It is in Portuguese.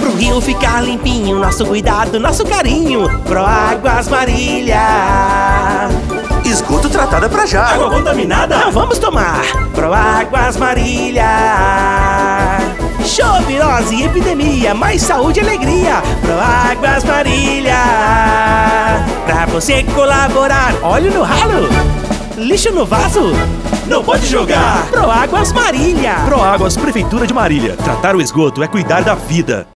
Pro rio ficar limpinho, nosso cuidado, nosso carinho. Proáguas Marília. Esgoto tratado é pra já. Água contaminada? Não vamos tomar. Proáguas Marília. Show, virose, epidemia, mais saúde e alegria. Proáguas Marília. Pra você colaborar, óleo no ralo, lixo no vaso, não pode jogar. Proáguas Marília. Proáguas, Prefeitura de Marília. Tratar o esgoto é cuidar da vida.